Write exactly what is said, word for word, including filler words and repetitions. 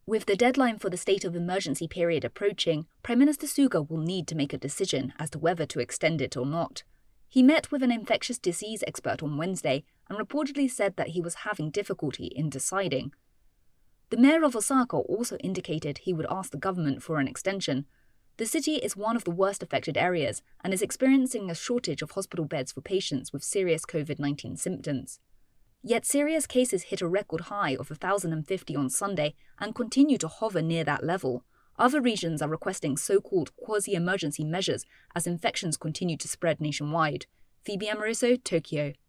With the deadline for the state of emergency period approaching, Prime Minister Suga will need to make a decision as to whether to extend it or not. He met with an infectious disease expert on Wednesday and reportedly said that he was having difficulty in deciding. The mayor of Osaka also indicated he would ask the government for an extension. The city is one of the worst affected areas and is experiencing a shortage of hospital beds for patients with serious COVID nineteen symptoms. Yet serious cases hit a record high of one thousand fifty on Sunday and continue to hover near that level. Other regions are requesting so-called quasi-emergency measures as infections continue to spread nationwide. Phoebe Amoroso, Tokyo.